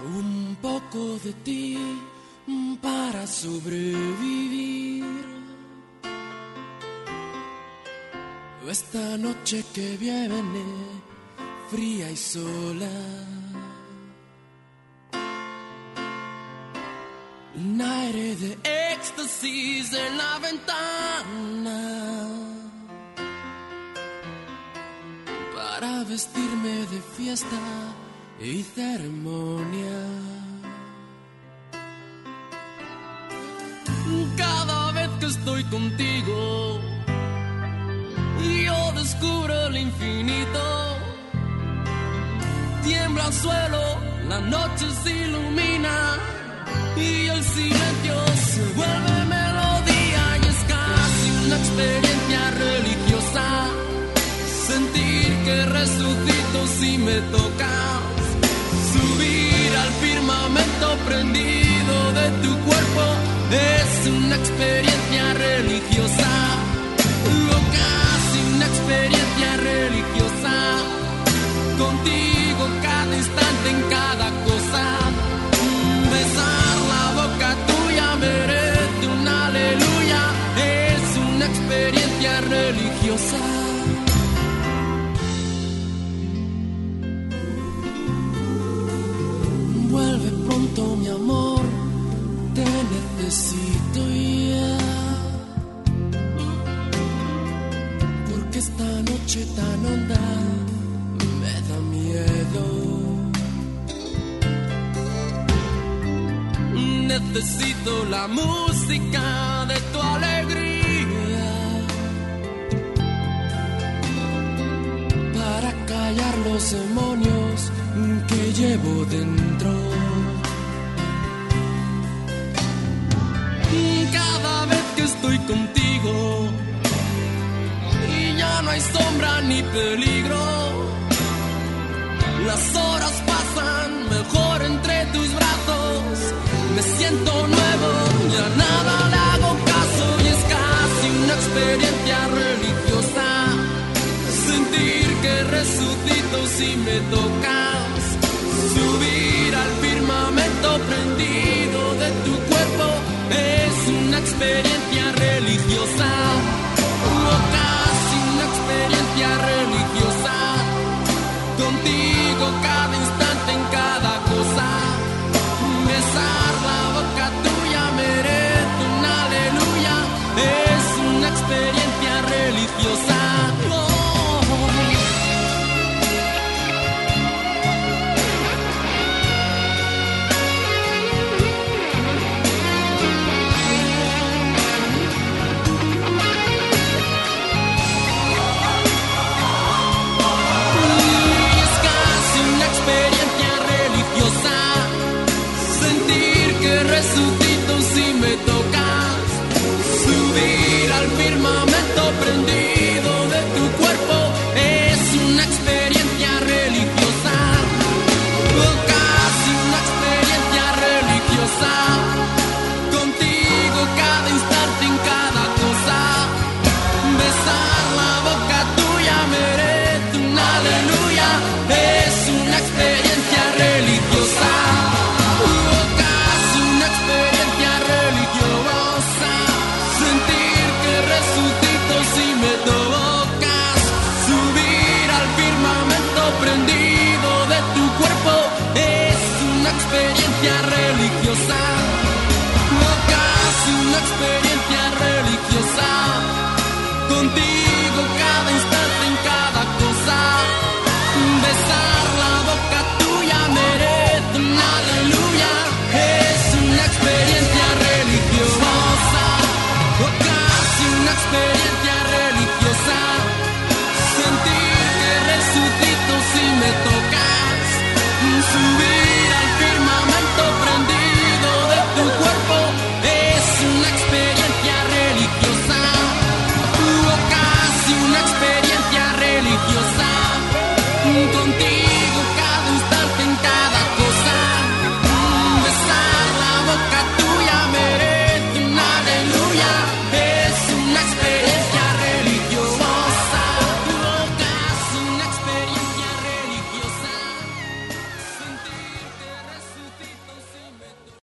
Un poco de ti para sobrevivir. Esta noche que viene, fría y sola. Un aire de éxtasis en la ventana para vestirme de fiesta y ceremonia. Cada vez que estoy contigo, yo descubro el infinito. Tiembla el suelo, la noche se ilumina y el silencio se vuelve melodía. Y es casi una experiencia religiosa sentir que resucito si me tocas. Subir al firmamento prendido de tu cuerpo es una experiencia religiosa. Casi una experiencia religiosa. Contigo cada instante en cada cosa. Besar la boca tuya merece un aleluya. Es una experiencia religiosa. Vuelve pronto mi amor, te necesito ya. Porque esta noche tan honda me da miedo. Necesito la música de tu alegría para callar los demonios que llevo dentro. Cada vez que estoy contigo y ya no hay sombra ni peligro, las horas pasan mejor entre tus brazos. Me siento nuevo, ya nada le hago caso y es casi una experiencia religiosa. Sentir que resucito si me tocas. Subir al firmamento prendido de tu cuerpo es una experiencia religiosa.